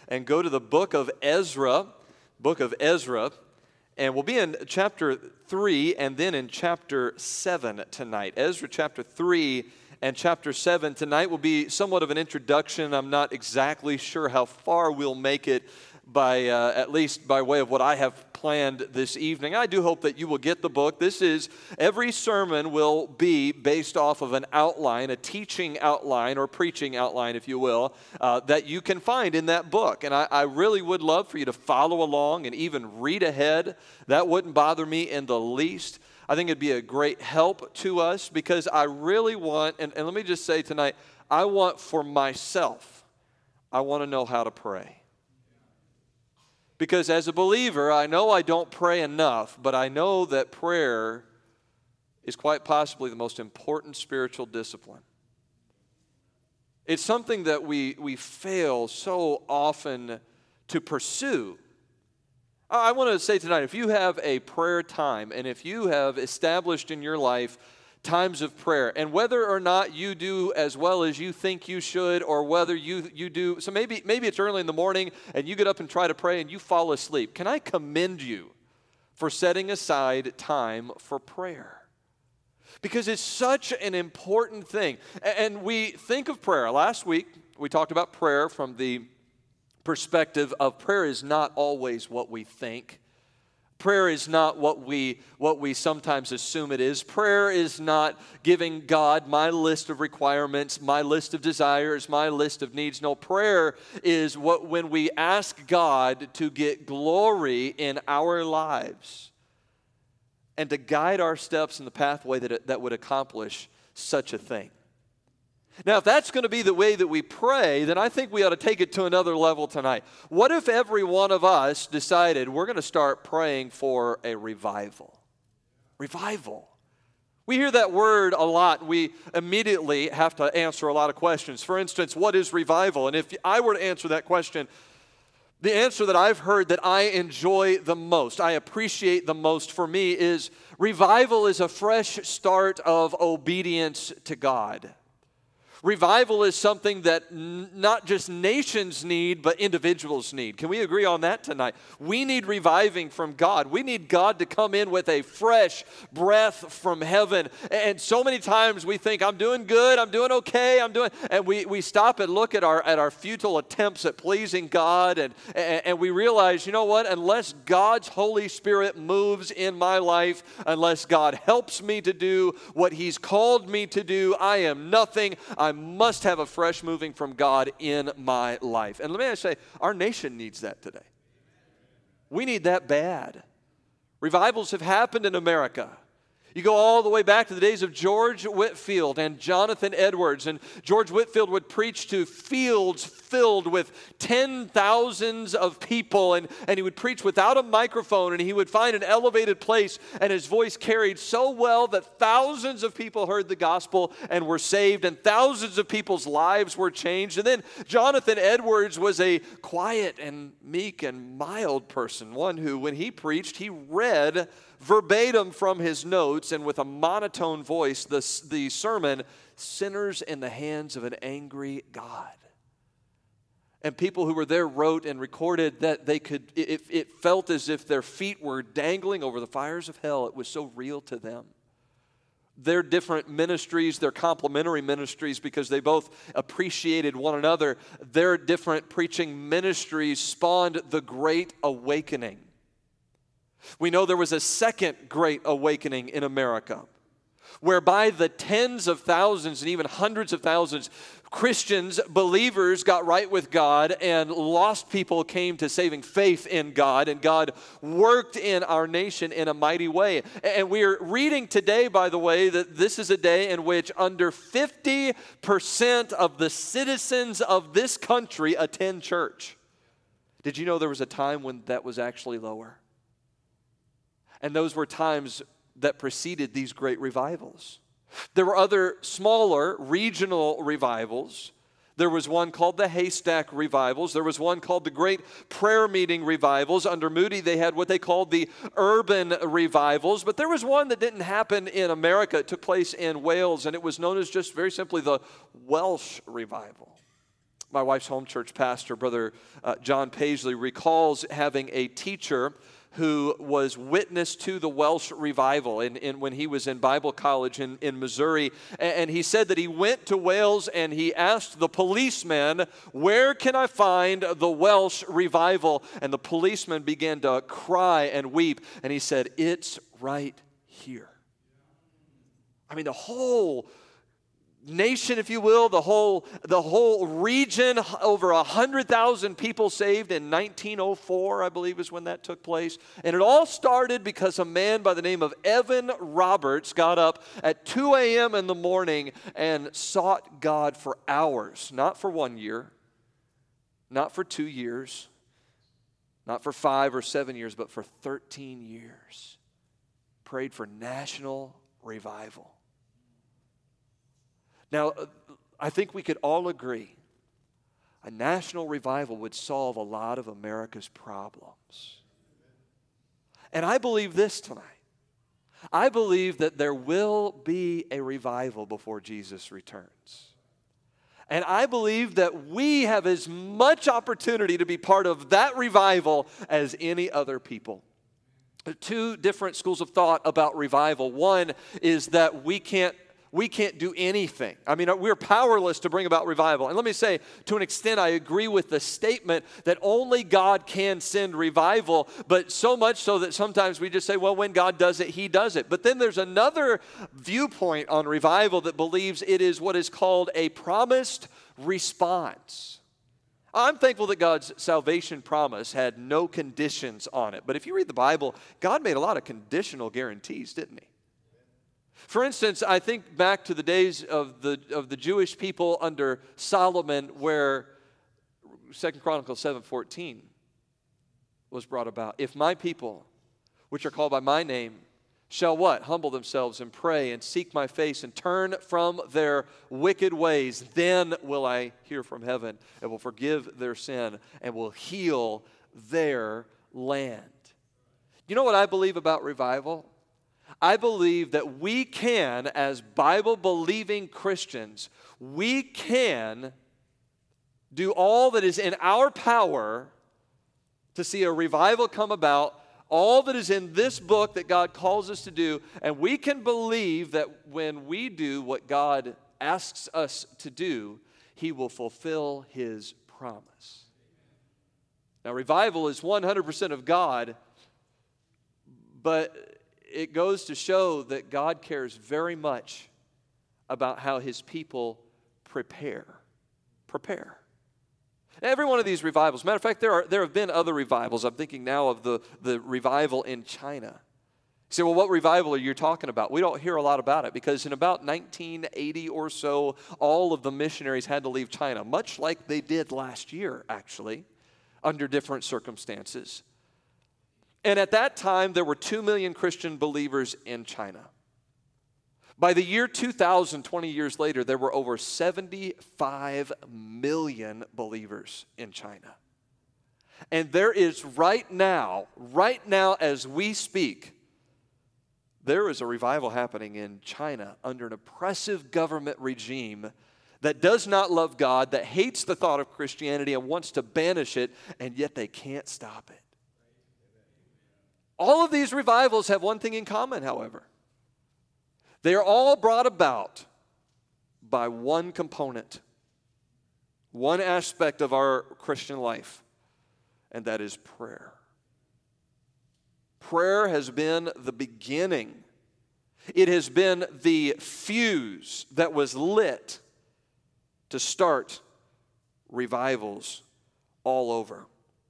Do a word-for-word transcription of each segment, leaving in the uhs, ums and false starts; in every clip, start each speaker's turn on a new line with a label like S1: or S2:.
S1: and go to the book of Ezra, book of Ezra, and we'll be in chapter three and then in chapter seven tonight. Ezra chapter three and chapter seven tonight will be somewhat of an introduction. I'm not exactly sure how far we'll make it by, uh, at least by way of what I have planned this evening. I do hope that you will get the book. This is, every sermon will be based off of an outline, a teaching outline or preaching outline, if you will, uh, that you can find in that book. And I, I really would love for you to follow along and even read ahead. That wouldn't bother me in the least. I think it'd be a great help to us because I really want, and, and let me just say tonight, I want for myself, I want to know how to pray. Because as a believer, I know I don't pray enough, but I know that prayer is quite possibly the most important spiritual discipline. It's something that we, we fail so often to pursue. I want to say tonight, if you have a prayer time, and if you have established in your life times of prayer, and whether or not you do as well as you think you should, or whether you you do, so maybe maybe it's early in the morning and you get up and try to pray and you fall asleep. Can I commend you for setting aside time for prayer? Because it's such an important thing. And we think of prayer. Last week we talked about prayer from the perspective of prayer is not always what we think. Prayer is not what we what we sometimes assume it is. Prayer is not giving God my list of requirements, my list of desires, my list of needs. No, prayer is what when we ask God to get glory in our lives and to guide our steps in the pathway that, that would accomplish such a thing. Now, if that's going to be the way that we pray, then I think we ought to take it to another level tonight. What if every one of us decided we're going to start praying for a revival? Revival. We hear that word a lot. We immediately have to answer a lot of questions. For instance, what is revival? And if I were to answer that question, the answer that I've heard that I enjoy the most, I appreciate the most for me is revival is a fresh start of obedience to God. Revival is something that n- not just nations need, but individuals need. Can we agree on that tonight? We need reviving from God. We need God to come in with a fresh breath from heaven. And so many times we think, I'm doing good, I'm doing okay, I'm doing, and we, we stop and look at our at our futile attempts at pleasing God, and, and, and we realize, you know what, unless God's Holy Spirit moves in my life, unless God helps me to do what He's called me to do, I am nothing. I must have a fresh moving from God in my life. And let me say, our nation needs that today. We need that bad. Revivals have happened in America. You go all the way back to the days of George Whitefield and Jonathan Edwards. And George Whitefield would preach to fields filled with ten thousands of people. And, and he would preach without a microphone. And he would find an elevated place. And his voice carried so well that thousands of people heard the gospel and were saved. And thousands of people's lives were changed. And then Jonathan Edwards was a quiet and meek and mild person. One who, when he preached, he read verbatim from his notes and with a monotone voice the, the sermon, Sinners in the Hands of an Angry God. And people who were there wrote and recorded that they could, it, it felt as if their feet were dangling over the fires of hell. It was so real to them. Their different ministries, their complementary ministries, because they both appreciated one another, their different preaching ministries spawned the Great Awakening. We know there was a second great awakening in America, whereby the tens of thousands and even hundreds of thousands, Christians, believers got right with God, and lost people came to saving faith in God, and God worked in our nation in a mighty way. And we're reading today, by the way, that this is a day in which under fifty percent of the citizens of this country attend church. Did you know there was a time when that was actually lower? And those were times that preceded these great revivals. There were other smaller regional revivals. There was one called the Haystack Revivals. There was one called the Great Prayer Meeting Revivals. Under Moody, they had what they called the Urban Revivals. But there was one that didn't happen in America. It took place in Wales, and it was known as just very simply the Welsh Revival. my wife's home church pastor, Brother uh, John Paisley, recalls having a teacher who was witness to the Welsh revival in, in, when he was in Bible college in, in Missouri. And, and he said that he went to Wales and he asked the policeman, where can I find the Welsh revival? And the policeman began to cry and weep. And he said, it's right here. I mean, the whole nation, if you will, the whole the whole region, over one hundred thousand people saved in nineteen oh four, I believe is when that took place. And it all started because a man by the name of Evan Roberts got up at two a.m. in the morning and sought God for hours, not for one year, not for two years, not for five or seven years, but for thirteen years. Prayed for national revival. Now, I think we could all agree a national revival would solve a lot of America's problems. And I believe this tonight. I believe that there will be a revival before Jesus returns. And I believe that we have as much opportunity to be part of that revival as any other people. There are two different schools of thought about revival. One is that we can't We can't do anything. I mean, we're powerless to bring about revival. And let me say, to an extent, I agree with the statement that only God can send revival, but so much so that sometimes we just say, well, when God does it, He does it. But then there's another viewpoint on revival that believes it is what is called a promised response. I'm thankful that God's salvation promise had no conditions on it. But if you read the Bible, God made a lot of conditional guarantees, didn't He? For instance, I think back to the days of the of the Jewish people under Solomon, where Second Chronicles seven fourteen was brought about. If my people, which are called by my name, shall what? Humble themselves and pray and seek my face and turn from their wicked ways, then will I hear from heaven and will forgive their sin and will heal their land. You know what I believe about revival? I believe that we can, as Bible-believing Christians, we can do all that is in our power to see a revival come about, all that is in this book that God calls us to do, and we can believe that when we do what God asks us to do, He will fulfill His promise. Now, revival is one hundred percent of God, but it goes to show that God cares very much about how His people prepare. Prepare. Every one of these revivals, matter of fact, there are there have been other revivals. I'm thinking now of the, the revival in China. You say, well, what revival are you talking about? We don't hear a lot about it because in about nineteen eighty or so, all of the missionaries had to leave China, much like they did last year, actually, under different circumstances. And at that time, there were two million Christian believers in China. By the year two thousand, twenty years later, there were over seventy-five million believers in China. And there is right now, right now as we speak, there is a revival happening in China under an oppressive government regime that does not love God, that hates the thought of Christianity and wants to banish it, and yet they can't stop it. All of these revivals have one thing in common, however. They are all brought about by one component, one aspect of our Christian life, and that is prayer. Prayer has been the beginning. It has been the fuse that was lit to start revivals all over.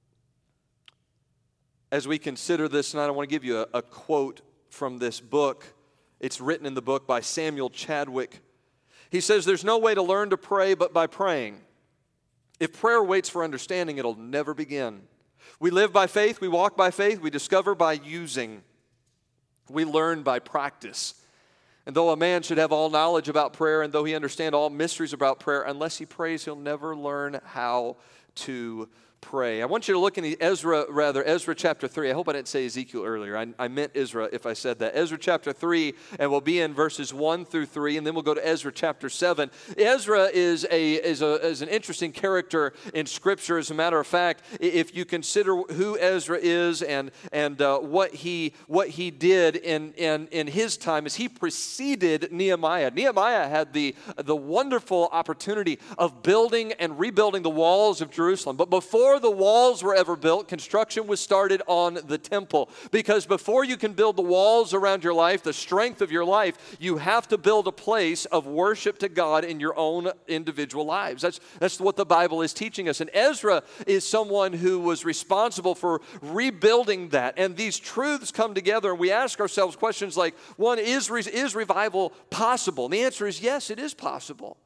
S1: As we consider this tonight, I want to give you a, a quote from this book. It's written in the book by Samuel Chadwick. He says, there's no way to learn to pray but by praying. If prayer waits for understanding, it'll never begin. We live by faith, we walk by faith, we discover by using. We learn by practice. And though a man should have all knowledge about prayer, and though he understand all mysteries about prayer, unless he prays, he'll never learn how to pray. I want you to look in Ezra, rather, Ezra chapter three. I hope I didn't say Ezekiel earlier. I, I meant Ezra if I said that. Ezra chapter three, and we'll be in verses one through three, and then we'll go to Ezra chapter seven. Ezra is, a, is, a, is an interesting character in Scripture. As a matter of fact, if you consider who Ezra is and, and uh, what, he, what he did in, in, in his time, as he preceded Nehemiah. Nehemiah had the, the wonderful opportunity of building and rebuilding the walls of Jerusalem. But before Before the walls were ever built, construction was started on the temple. Because before you can build the walls around your life, the strength of your life, you have to build a place of worship to God in your own individual lives. That's, that's what the Bible is teaching us. And Ezra is someone who was responsible for rebuilding that. And these truths come together, and we ask ourselves questions like, one, is, is revival possible? And the answer is yes, it is possible.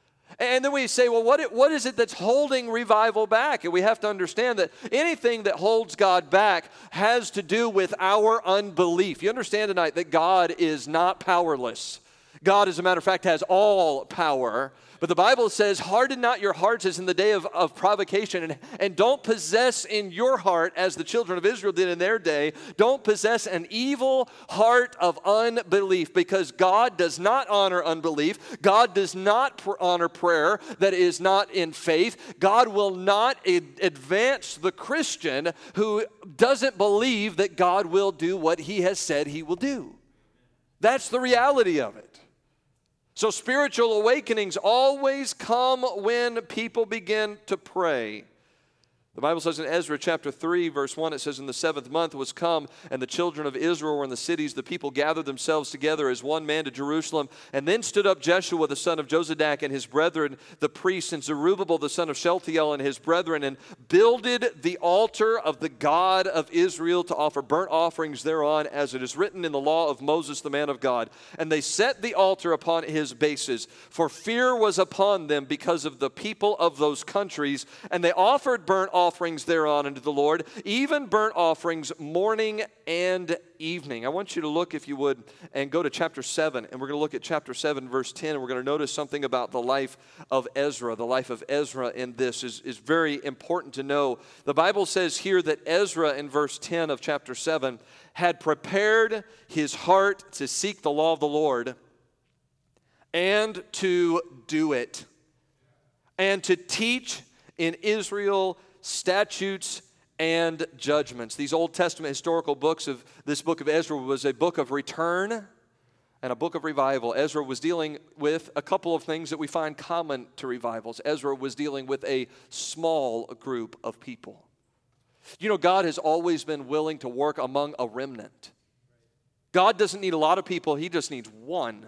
S1: And then we say, well, what, it, what is it that's holding revival back? And we have to understand that anything that holds God back has to do with our unbelief. You understand tonight that God is not powerless. God, as a matter of fact, has all power. But the Bible says, harden not your hearts as in the day of, of provocation, and, and don't possess in your heart, as the children of Israel did in their day, don't possess an evil heart of unbelief, because God does not honor unbelief. God does not pr- honor prayer that is not in faith. God will not ad- advance the Christian who doesn't believe that God will do what he has said he will do. That's the reality of it. So spiritual awakenings always come when people begin to pray. The Bible says in Ezra chapter three, verse one, it says, in the seventh month was come, and the children of Israel were in the cities. The people gathered themselves together as one man to Jerusalem. And then stood up Jeshua the son of Jozadak and his brethren, the priests, and Zerubbabel the son of Shealtiel and his brethren, and builded the altar of the God of Israel to offer burnt offerings thereon, as it is written in the law of Moses the man of God. And they set the altar upon his bases, for fear was upon them because of the people of those countries. And they offered burnt offerings offerings thereon unto the Lord, even burnt offerings morning and evening. I want you to look, if you would, and go to chapter seven, and we're going to look at chapter seven, verse ten, and we're going to notice something about the life of Ezra. The life of Ezra in this is, is very important to know. The Bible says here that Ezra, in verse ten of chapter seven, had prepared his heart to seek the law of the Lord and to do it, and to teach in Israel statutes and judgments. These Old Testament historical books of this book of Ezra was a book of return and a book of revival. Ezra was dealing with a couple of things that we find common to revivals. Ezra was dealing with a small group of people. You know, God has always been willing to work among a remnant. God doesn't need a lot of people, he just needs one.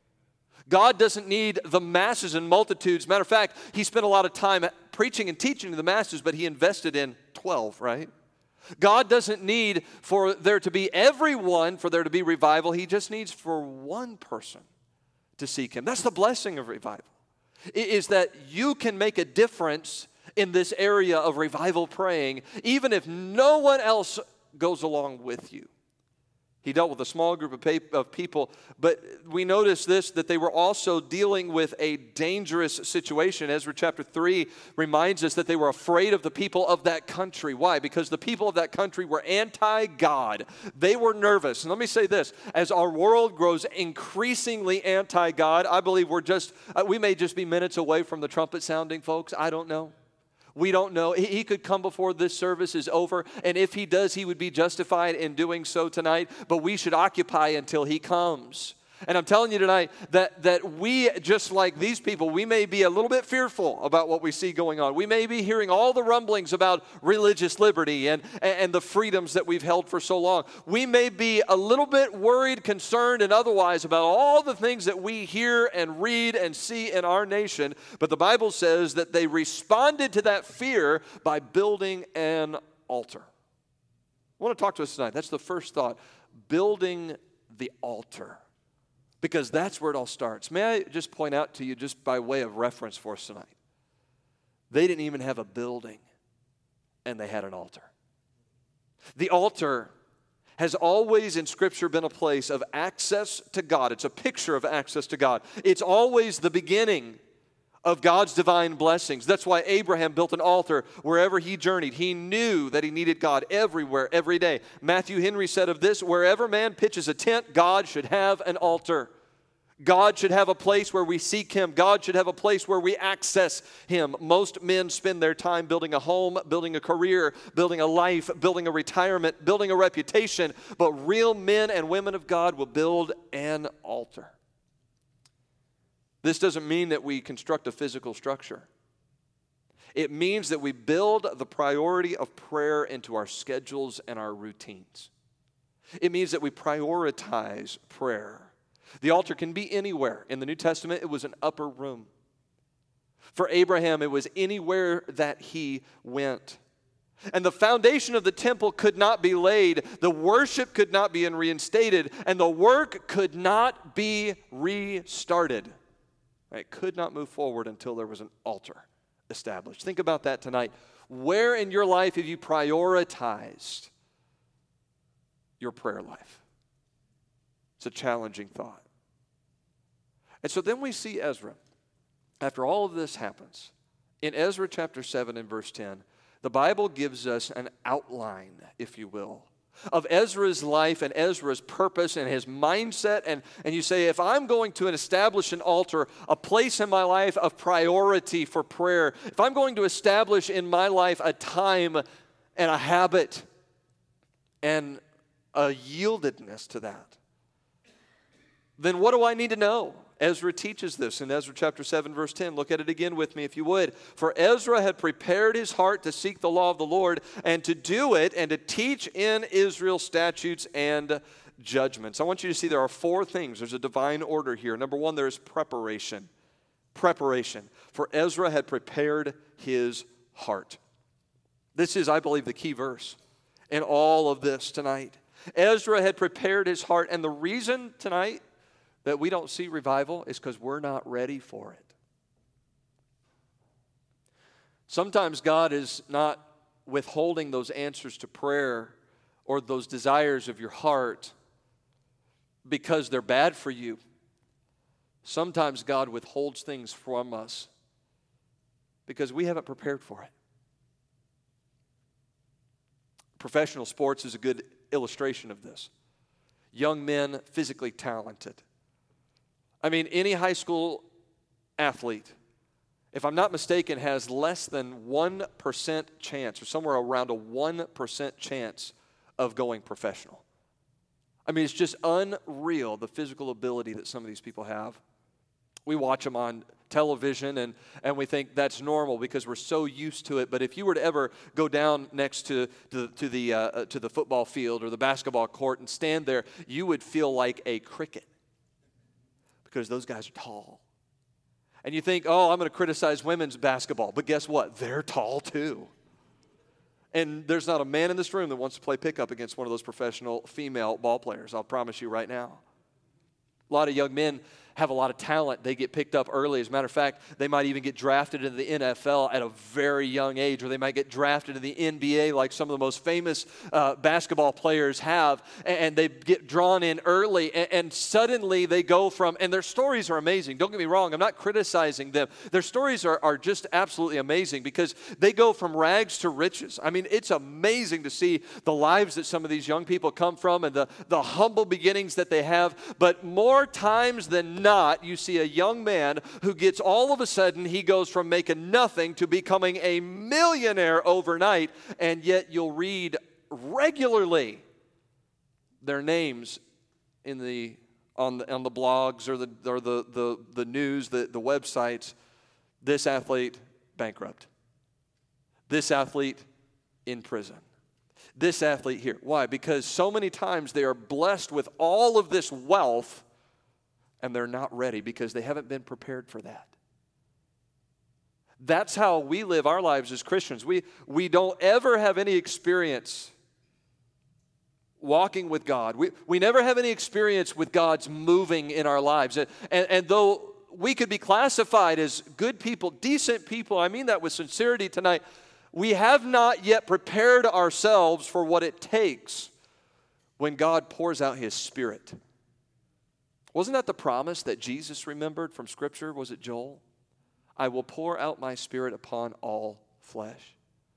S1: God doesn't need the masses and multitudes. Matter of fact, he spent a lot of time preaching and teaching to the masses, but he invested in twelve, right? God doesn't need for there to be everyone, for there to be revival. He just needs for one person to seek him. That's the blessing of revival, is that you can make a difference in this area of revival praying, even if no one else goes along with you. He dealt with a small group of, pa- of people, but we notice this, that they were also dealing with a dangerous situation. Ezra chapter three reminds us that they were afraid of the people of that country. Why? Because the people of that country were anti-God. They were nervous. And let me say this, as our world grows increasingly anti-God, I believe we're just, uh, we may just be minutes away from the trumpet sounding, folks. I don't know. We don't know. He could come before this service is over, and if he does, he would be justified in doing so tonight, but we should occupy until he comes. And I'm telling you tonight that, that we, just like these people, we may be a little bit fearful about what we see going on. We may be hearing all the rumblings about religious liberty and, and the freedoms that we've held for so long. We may be a little bit worried, concerned, and otherwise about all the things that we hear and read and see in our nation. But the Bible says that they responded to that fear by building an altar. I want to talk to us tonight. That's the first thought, building the altar. Because that's where it all starts. May I just point out to you, just by way of reference for us tonight, they didn't even have a building, and they had an altar. The altar has always in Scripture been a place of access to God. It's a picture of access to God. It's always the beginning of God's divine blessings. That's why Abraham built an altar wherever he journeyed. He knew that he needed God everywhere, every day. Matthew Henry said of this, wherever man pitches a tent, God should have an altar. God should have a place where we seek Him. God should have a place where we access Him. Most men spend their time building a home, building a career, building a life, building a retirement, building a reputation. But real men and women of God will build an altar. This doesn't mean that we construct a physical structure. It means that we build the priority of prayer into our schedules and our routines. It means that we prioritize prayer. The altar can be anywhere. In the New Testament, it was an upper room. For Abraham, it was anywhere that he went. And the foundation of the temple could not be laid, the worship could not be reinstated, and the work could not be restarted. It could not move forward until there was an altar established. Think about that tonight. Where in your life have you prioritized your prayer life? It's a challenging thought. And so then we see Ezra. After all of this happens, in Ezra chapter seven and verse ten, the Bible gives us an outline, if you will, of Ezra's life and Ezra's purpose and his mindset. And, and you say, if I'm going to establish an altar, a place in my life of priority for prayer, if I'm going to establish in my life a time and a habit and a yieldedness to that, then what do I need to know? Ezra teaches this in Ezra chapter seven, verse ten. Look at it again with me if you would. For Ezra had prepared his heart to seek the law of the Lord and to do it and to teach in Israel statutes and judgments. I want you to see there are four things. There's a divine order here. Number one, there is preparation. Preparation. For Ezra had prepared his heart. This is, I believe, the key verse in all of this tonight. Ezra had prepared his heart, and the reason tonight that we don't see revival is because we're not ready for it. Sometimes God is not withholding those answers to prayer or those desires of your heart because they're bad for you. Sometimes God withholds things from us because we haven't prepared for it. Professional sports is a good illustration of this. Young men, physically talented. I mean, any high school athlete, if I'm not mistaken, has less than one percent chance, or somewhere around a one percent chance of going professional. I mean, it's just unreal, the physical ability that some of these people have. We watch them on television, and, and we think that's normal because we're so used to it. But if you were to ever go down next to, to, to, the, uh, to the football field or the basketball court and stand there, you would feel like a cricket because those guys are tall. And you think, oh, I'm going to criticize women's basketball. But guess what? They're tall too. And there's not a man in this room that wants to play pickup against one of those professional female ball players. I'll promise you right now. A lot of young men have a lot of talent. They get picked up early. As a matter of fact, they might even get drafted into the N F L at a very young age, or they might get drafted to the N B A like some of the most famous uh, basketball players have, and they get drawn in early, and, and suddenly they go from, and their stories are amazing. Don't get me wrong. I'm not criticizing them. Their stories are, are just absolutely amazing because they go from rags to riches. I mean, it's amazing to see the lives that some of these young people come from and the, the humble beginnings that they have, but more times than not, you see a young man who gets all of a sudden, he goes from making nothing to becoming a millionaire overnight, and yet you'll read regularly their names in the on the on the blogs or the or the the, the news, the, the websites. This athlete bankrupt. This athlete in prison. This athlete here. Why? Because so many times they are blessed with all of this wealth, and they're not ready because they haven't been prepared for that. That's how we live our lives as Christians. We, we don't ever have any experience walking with God. We, we never have any experience with God's moving in our lives. And, and, and though we could be classified as good people, decent people, I mean that with sincerity tonight, we have not yet prepared ourselves for what it takes when God pours out His Spirit. Wasn't that the promise that Jesus remembered from Scripture? Was it Joel? I will pour out my Spirit upon all flesh.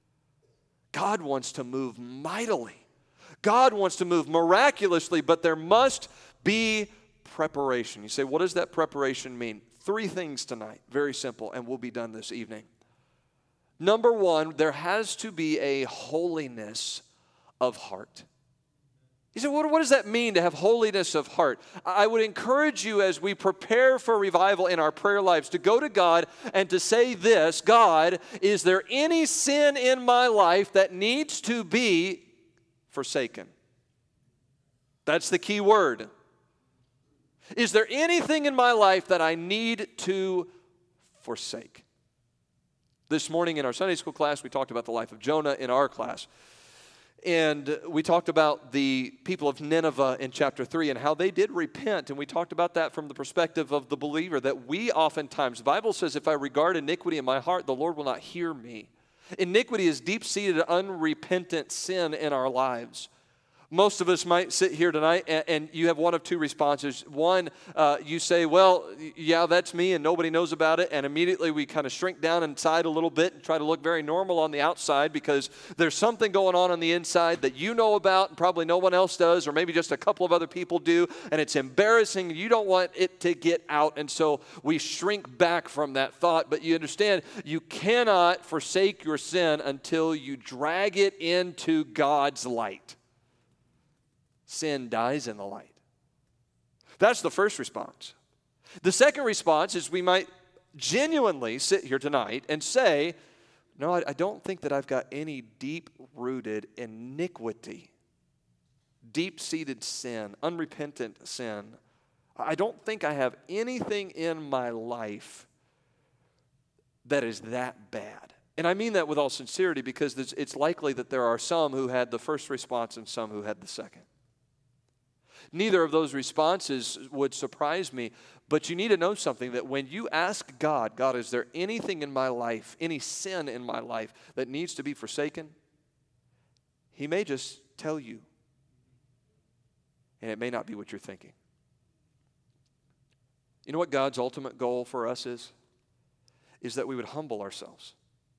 S1: God wants to move mightily. God wants to move miraculously, but there must be preparation. You say, what does that preparation mean? Three things tonight, very simple, and we'll be done this evening. Number one, there has to be a holiness of heart. You say, what, what does that mean to have holiness of heart? I would encourage you as we prepare for revival in our prayer lives to go to God and to say this: God, is there any sin in my life that needs to be forsaken? That's the key word. Is there anything in my life that I need to forsake? This morning in our Sunday school class, we talked about the life of Jonah in our class. And we talked about the people of Nineveh in chapter three and how they did repent. And we talked about that from the perspective of the believer, that we oftentimes, the Bible says, if I regard iniquity in my heart, the Lord will not hear me. Iniquity is deep-seated, unrepentant sin in our lives. Most of us might sit here tonight and, and you have one of two responses. One, uh, you say, well, yeah, that's me and nobody knows about it. And immediately we kind of shrink down inside a little bit and try to look very normal on the outside because there's something going on on the inside that you know about and probably no one else does, or maybe just a couple of other people do. And it's embarrassing. You don't want it to get out. And so we shrink back from that thought. But you understand, you cannot forsake your sin until you drag it into God's light. Sin dies in the light. That's the first response. The second response is we might genuinely sit here tonight and say, no, I, I don't think that I've got any deep-rooted iniquity, deep-seated sin, unrepentant sin. I don't think I have anything in my life that is that bad. And I mean that with all sincerity because it's likely that there are some who had the first response and some who had the second. Neither of those responses would surprise me, but you need to know something, that when you ask God, God, is there anything in my life, any sin in my life that needs to be forsaken? He may just tell you, and it may not be what you're thinking. You know what God's ultimate goal for us is? Is that we would humble ourselves.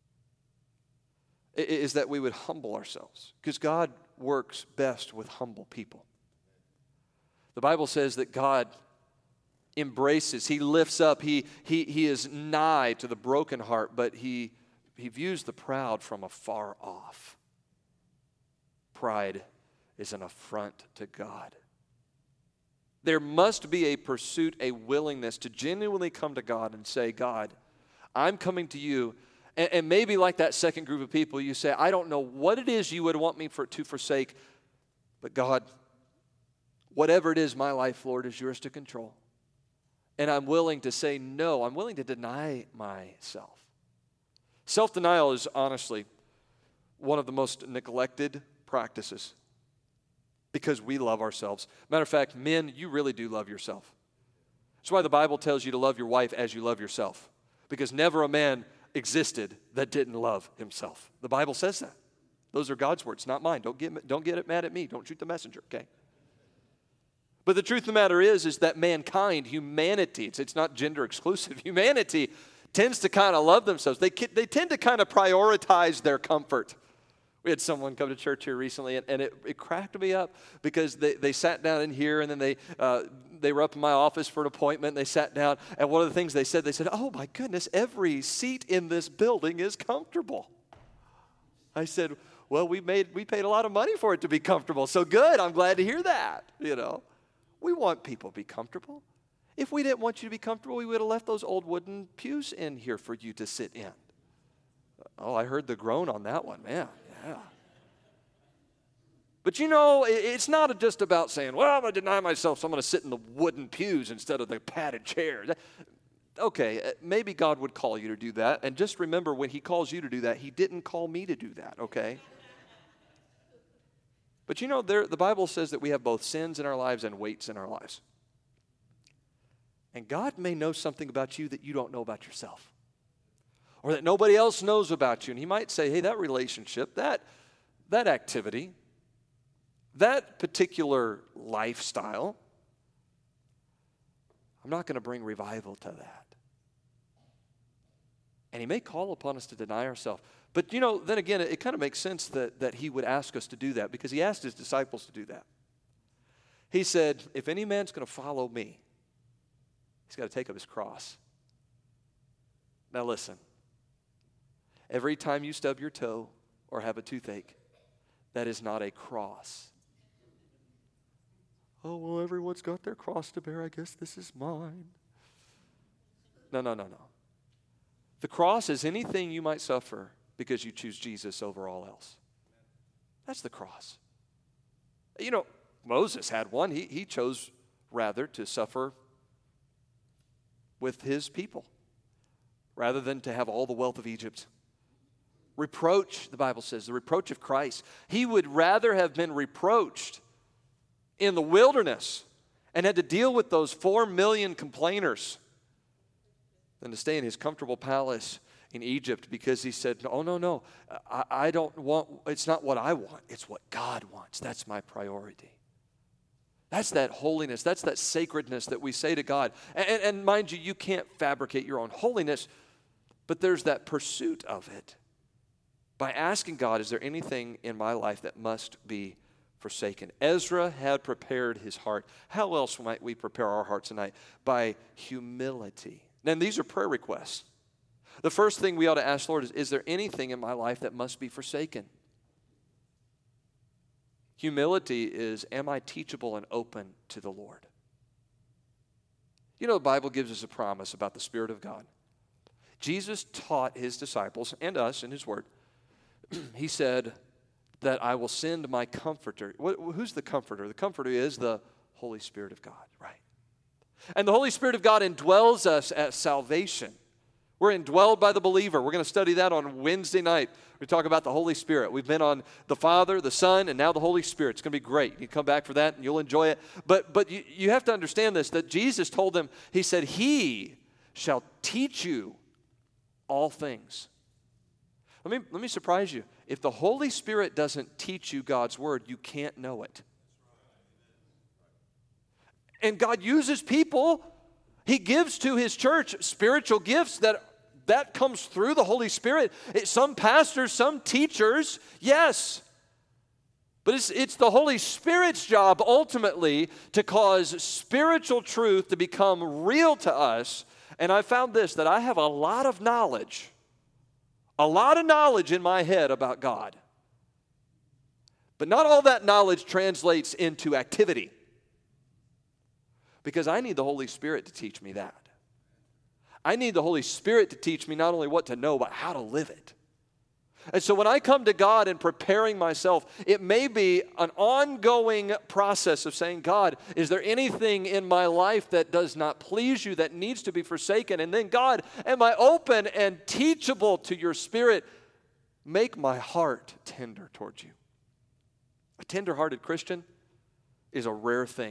S1: Is that we would humble ourselves, because God works best with humble people. The Bible says that God embraces, He lifts up, He, he, he is nigh to the broken heart, but he, he views the proud from afar off. Pride is an affront to God. There must be a pursuit, a willingness to genuinely come to God and say, God, I'm coming to you. And, and maybe like that second group of people, you say, I don't know what it is you would want me for, to forsake, but God, whatever it is, my life, Lord, is yours to control. And I'm willing to say no. I'm willing to deny myself. Self-denial is honestly one of the most neglected practices because we love ourselves. Matter of fact, men, you really do love yourself. That's why the Bible tells you to love your wife as you love yourself, because never a man existed that didn't love himself. The Bible says that. Those are God's words, not mine. Don't get, don't get mad at me. Don't shoot the messenger, okay? But the truth of the matter is, is that mankind, humanity, it's, it's not gender exclusive, humanity tends to kind of love themselves. They, they tend to kind of prioritize their comfort. We had someone come to church here recently, and, and it, it cracked me up because they, they sat down in here, and then they uh, they were up in my office for an appointment, and they sat down, and one of the things they said, they said, oh my goodness, every seat in this building is comfortable. I said, well, we made we paid a lot of money for it to be comfortable, so good, I'm glad to hear that, you know. We want people to be comfortable. If we didn't want you to be comfortable, we would have left those old wooden pews in here for you to sit in. Oh, I heard the groan on that one, man. Yeah. But you know, it's not just about saying, well, I'm going to deny myself, so I'm going to sit in the wooden pews instead of the padded chairs. Okay, maybe God would call you to do that. And just remember, when He calls you to do that, He didn't call me to do that, okay? But you know, there, the Bible says that we have both sins in our lives and weights in our lives. And God may know something about you that you don't know about yourself, or that nobody else knows about you. And He might say, hey, that relationship, that, that activity, that particular lifestyle, I'm not going to bring revival to that. And he may call upon us to deny ourselves. But, you know, then again, it, it kind of makes sense that, that he would ask us to do that because he asked his disciples to do that. He said, if any man's going to follow me, he's got to take up his cross. Now listen, every time you stub your toe or have a toothache, that is not a cross. Oh, well, everyone's got their cross to bear. I guess this is mine. No, no, no, no. The cross is anything you might suffer because you choose Jesus over all else. That's the cross. You know, Moses had one. He, he chose rather to suffer with his people rather than to have all the wealth of Egypt. Reproach, the Bible says, the reproach of Christ. He would rather have been reproached in the wilderness and had to deal with those four million complainers than to stay in his comfortable palace in Egypt because he said, no, no, no, I, I don't want, it's not what I want, it's what God wants. That's my priority. That's that holiness, that's that sacredness that we say to God. And, and, and mind you, you can't fabricate your own holiness, but there's that pursuit of it. By asking God, is there anything in my life that must be forsaken? Ezra had prepared his heart. How else might we prepare our hearts tonight? By humility. And these are prayer requests. The first thing we ought to ask, Lord, is, is there anything in my life that must be forsaken? Humility is, am I teachable and open to the Lord? You know, the Bible gives us a promise about the Spirit of God. Jesus taught his disciples and us in his word. He said that I will send my comforter. What, who's the comforter? The comforter is the Holy Spirit of God, right? And the Holy Spirit of God indwells us at salvation. We're indwelled by the believer. We're going to study that on Wednesday night. We talk about the Holy Spirit. We've been on the Father, the Son, and now the Holy Spirit. It's going to be great. You come back for that and you'll enjoy it. But, but you, you have to understand this, that Jesus told them, he said, he shall teach you all things. Let me, let me surprise you. If the Holy Spirit doesn't teach you God's word, you can't know it. And God uses people. He gives to his church spiritual gifts that, that comes through the Holy Spirit. It, some pastors, some teachers, yes. But it's, it's the Holy Spirit's job ultimately to cause spiritual truth to become real to us. And I found this, that I have a lot of knowledge, a lot of knowledge in my head about God. But not all that knowledge translates into activity. Because I need the Holy Spirit to teach me that. I need the Holy Spirit to teach me not only what to know, but how to live it. And so when I come to God and preparing myself, it may be an ongoing process of saying, God, is there anything in my life that does not please you, that needs to be forsaken? And then, God, am I open and teachable to your Spirit? Make my heart tender towards you. A tender-hearted Christian is a rare thing.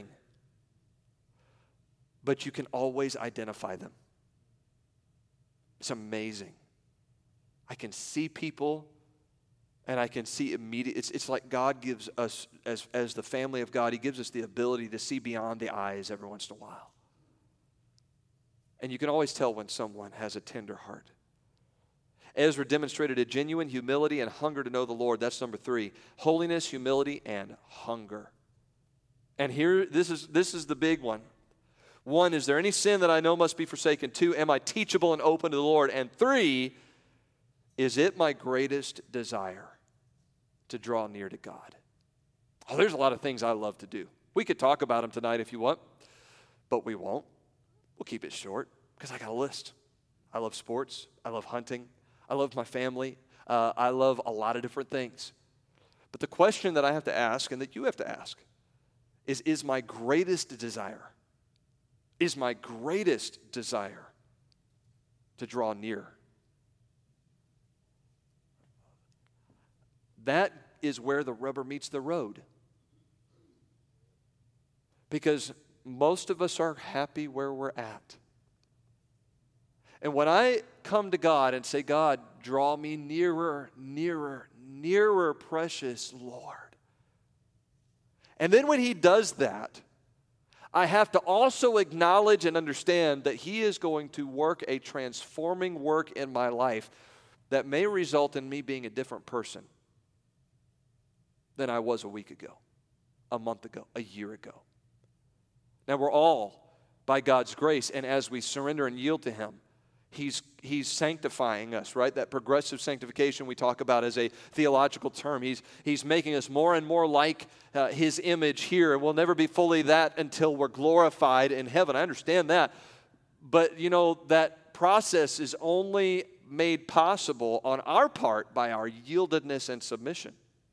S1: But you can always identify them. It's amazing. I can see people, and I can see immediate. It's, it's like God gives us, as, as the family of God, he gives us the ability to see beyond the eyes every once in a while. And you can always tell when someone has a tender heart. Ezra demonstrated a genuine humility and hunger to know the Lord. That's number three. Holiness, humility, and hunger. And here, this is, this is the big one. One, is there any sin that I know must be forsaken? Two, am I teachable and open to the Lord? And three, is it my greatest desire to draw near to God? Oh, there's a lot of things I love to do. We could talk about them tonight if you want, but we won't. We'll keep it short because I got a list. I love sports. I love hunting. I love my family. Uh, I love a lot of different things. But the question that I have to ask and that you have to ask is, is my greatest desire is my greatest desire to draw near. That is where the rubber meets the road. Because most of us are happy where we're at. And when I come to God and say, God, draw me nearer, nearer, nearer, precious Lord. And then when he does that, I have to also acknowledge and understand that He is going to work a transforming work in my life that may result in me being a different person than I was a week ago, a month ago, a year ago. Now, we're all, by God's grace, and as we surrender and yield to Him, He's, he's sanctifying us, right? That progressive sanctification we talk about as a theological term. He's, he's making us more and more like uh, His image here, and we'll never be fully that until we're glorified in heaven. I understand that. But, you know, that process is only made possible on our part by our yieldedness and submission.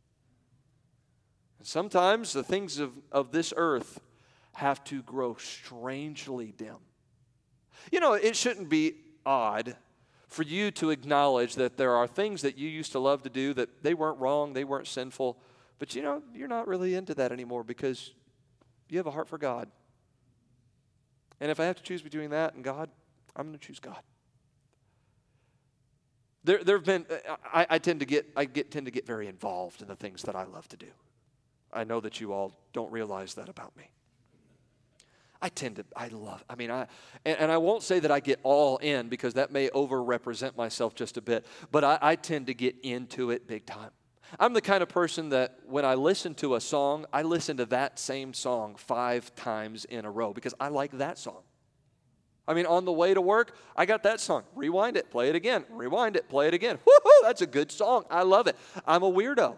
S1: And sometimes the things of, of this earth have to grow strangely dim. You know, it shouldn't be odd for you to acknowledge that there are things that you used to love to do that they weren't wrong, they weren't sinful, but you know, you're not really into that anymore because you have a heart for God. And if I have to choose between that and God, I'm going to choose God. There, there have been, I, I tend to get, I get tend to get very involved in the things that I love to do. I know that you all don't realize that about me. I tend to, I love, I mean, I, and, and I won't say that I get all in because that may over-represent myself just a bit, but I, I tend to get into it big time. I'm the kind of person that when I listen to a song, I listen to that same song five times in a row because I like that song. I mean, on the way to work, I got that song. Rewind it, play it again. Rewind it, play it again. Woo-hoo, that's a good song. I love it. I'm a weirdo.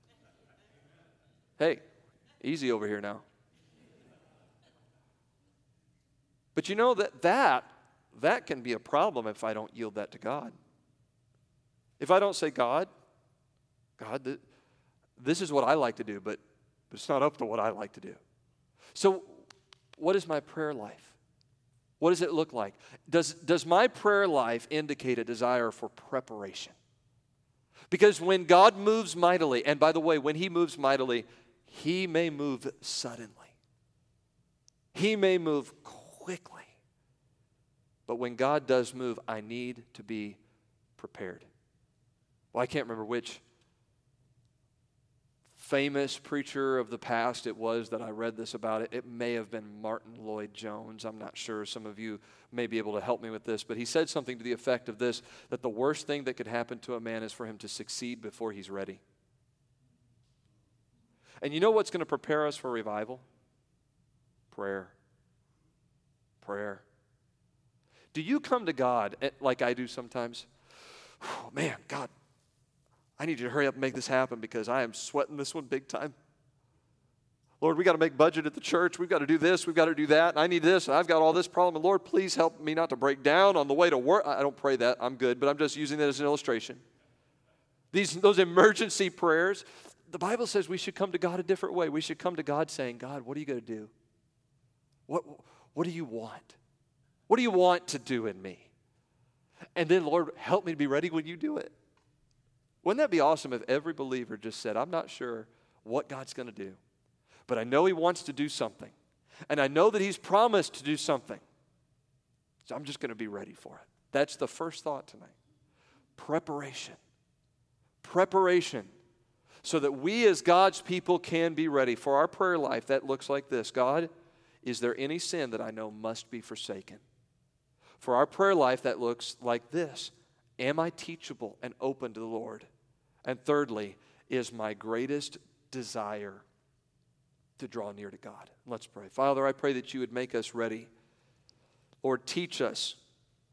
S1: Hey, easy over here now. But you know that that, that can be a problem if I don't yield that to God. If I don't say, God, God, th- this is what I like to do, but it's not up to what I like to do. So what is my prayer life? What does it look like? Does, does my prayer life indicate a desire for preparation? Because when God moves mightily, and by the way, when He moves mightily, He may move suddenly. He may move quickly. But when God does move, I need to be prepared. Well, I can't remember which famous preacher of the past it was that I read this about. It, it may have been Martin Lloyd-Jones. I'm not sure. Some of you may be able to help me with this. But he said something to the effect of this, that the worst thing that could happen to a man is for him to succeed before he's ready. And you know what's going to prepare us for revival? Prayer. Prayer. Do you come to God like I do sometimes? Oh, man, God, I need you to hurry up and make this happen because I am sweating this one big time. Lord, we got to make budget at the church. We've got to do this. We've got to do that. And I need this. And I've got all this problem. And Lord, please help me not to break down on the way to work. I don't pray that. I'm good. But I'm just using that as an illustration. These, those emergency prayers, the Bible says we should come to God a different way. We should come to God saying, God, what are you going to do? What, what do you want? What do you want to do in me? And then, Lord, help me to be ready when you do it. Wouldn't that be awesome if every believer just said, I'm not sure what God's going to do, but I know He wants to do something. And I know that He's promised to do something. So I'm just going to be ready for it. That's the first thought tonight. Preparation. Preparation. So that we as God's people can be ready. For our prayer life, that looks like this. God, is there any sin that I know must be forsaken? For our prayer life, that looks like this. Am I teachable and open to the Lord? And thirdly, is my greatest desire to draw near to God? Let's pray. Father, I pray that you would make us ready. Lord, teach us